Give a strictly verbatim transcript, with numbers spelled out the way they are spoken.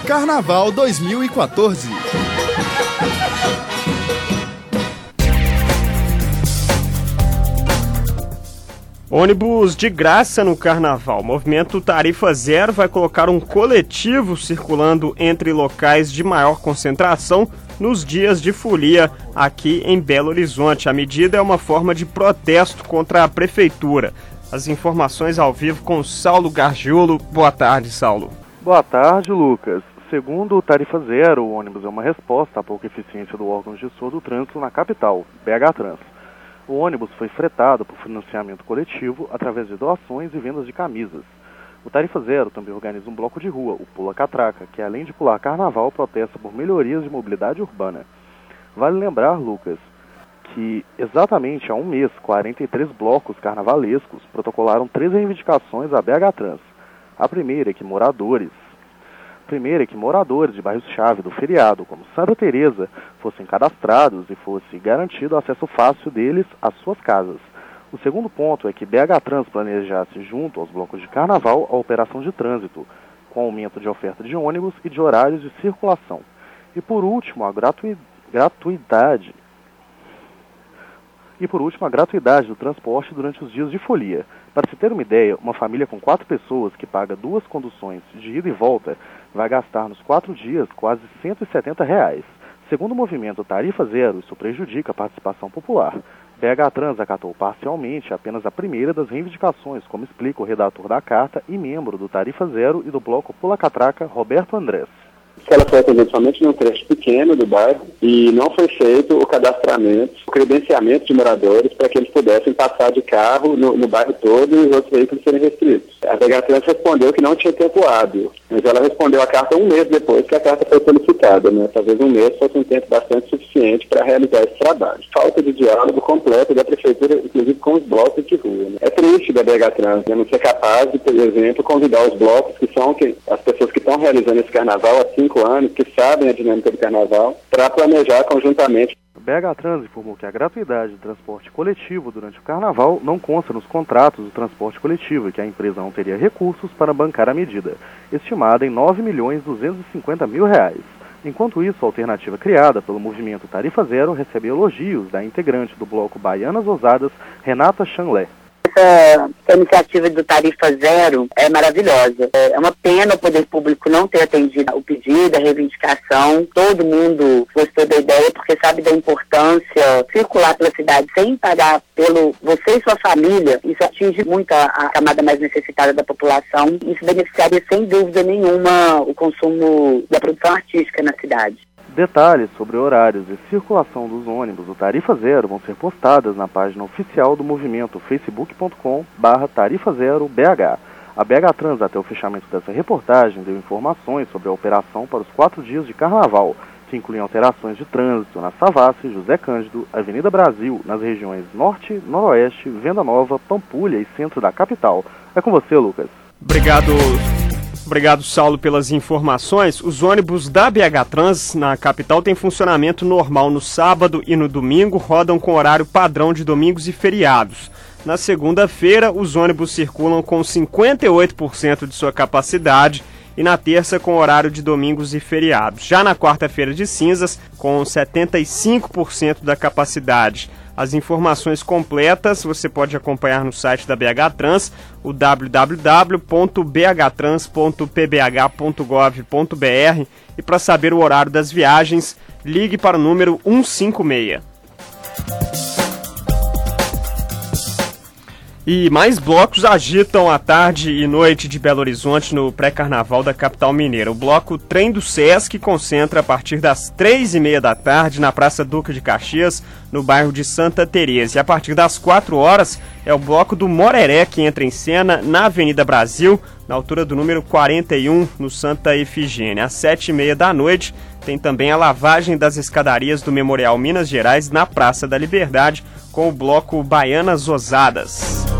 Carnaval dois mil e quatorze. Ônibus de graça no Carnaval. O movimento Tarifa Zero vai colocar um coletivo circulando entre locais de maior concentração nos dias de folia aqui em Belo Horizonte. A medida é uma forma de protesto contra a prefeitura. As informações ao vivo com Saulo Gargiulo. Boa tarde, Saulo. Boa tarde, Lucas. Segundo o Tarifa Zero, o ônibus é uma resposta à pouca eficiência do órgão gestor do trânsito na capital, B H Trans. O ônibus foi fretado por financiamento coletivo através de doações e vendas de camisas. O Tarifa Zero também organiza um bloco de rua, o Pula Catraca, que além de pular carnaval, protesta por melhorias de mobilidade urbana. Vale lembrar, Lucas, que exatamente há um mês, quarenta e três blocos carnavalescos protocolaram três reivindicações à B H Trans. A primeira é que moradores Primeiro é que moradores de bairros-chave do feriado, como Santa Teresa, fossem cadastrados e fosse garantido o acesso fácil deles às suas casas. O segundo ponto é que B H Trans planejasse, junto aos blocos de carnaval, a operação de trânsito, com aumento de oferta de ônibus e de horários de circulação. E por último, a gratui... gratuidade. E por último, a gratuidade do transporte durante os dias de folia. Para se ter uma ideia, uma família com quatro pessoas que paga duas conduções de ida e volta vai gastar nos quatro dias quase cento e setenta reais. Segundo o movimento Tarifa Zero, isso prejudica a participação popular. B H Trans acatou parcialmente apenas a primeira das reivindicações, como explica o redator da carta e membro do Tarifa Zero e do bloco Pula Catraca, Roberto Andrés. Ela foi atendida somente num trecho pequeno do bairro e não foi feito o cadastramento, o credenciamento de moradores para que eles pudessem passar de carro no, no bairro todo e os outros veículos serem restritos. A B H Trans respondeu que não tinha tempo hábil, mas ela respondeu a carta um mês depois que a carta foi solicitada, né? Talvez um mês fosse um tempo bastante suficiente para realizar esse trabalho. Falta de diálogo completo da prefeitura, inclusive com os blocos de rua. Né? É triste da B H Trans né? não ser capaz de, por exemplo, convidar os blocos que são que, as pessoas que estão realizando esse carnaval há cinco anos, que sabem a dinâmica do carnaval, para planejar conjuntamente. A B H Trans informou que a gratuidade do transporte coletivo durante o carnaval não consta nos contratos do transporte coletivo e que a empresa não teria recursos para bancar a medida, estimada em nove milhões duzentos e cinquenta mil reais. Enquanto isso, a alternativa criada pelo movimento Tarifa Zero recebe elogios da integrante do bloco Baianas Ousadas, Renata Chanlé. Essa, essa iniciativa do Tarifa Zero é maravilhosa. É uma pena o poder público não ter atendido o pedido, a reivindicação. Todo mundo gostou da ideia porque sabe da importância circular pela cidade sem pagar pelo você e sua família. Isso atinge muito a, a camada mais necessitada da população. Isso beneficiaria sem dúvida nenhuma o consumo da produção artística na cidade. Detalhes sobre horários e circulação dos ônibus do Tarifa Zero vão ser postadas na página oficial do movimento facebook ponto com barra Tarifa Zero B H. A B H Trans, até o fechamento dessa reportagem, deu informações sobre a operação para os quatro dias de carnaval, que incluem alterações de trânsito na Savassi, José Cândido, Avenida Brasil, nas regiões Norte, Noroeste, Venda Nova, Pampulha e Centro da capital. É com você, Lucas. Obrigado. Obrigado, Saulo, pelas informações. Os ônibus da B H Trans na capital têm funcionamento normal no sábado e no domingo, rodam com horário padrão de domingos e feriados. Na segunda-feira, os ônibus circulam com cinquenta e oito por cento de sua capacidade e na terça com horário de domingos e feriados. Já na quarta-feira de cinzas, com setenta e cinco por cento da capacidade. As informações completas você pode acompanhar no site da B H Trans, o w w w ponto b h trans ponto p b h ponto gov ponto b r, e para saber o horário das viagens, ligue para o número cento e cinquenta e seis. E mais blocos agitam a tarde e noite de Belo Horizonte no pré-carnaval da capital mineira. O bloco Trem do Sesc concentra a partir das três e meia da tarde na Praça Duque de Caxias, no bairro de Santa Teresa. E a partir das quatro horas é o bloco do Moreré que entra em cena na Avenida Brasil, na altura do número quarenta e um, no Santa Efigênia. Às sete e meia da noite tem também a lavagem das escadarias do Memorial Minas Gerais na Praça da Liberdade, com o bloco Baianas Ousadas.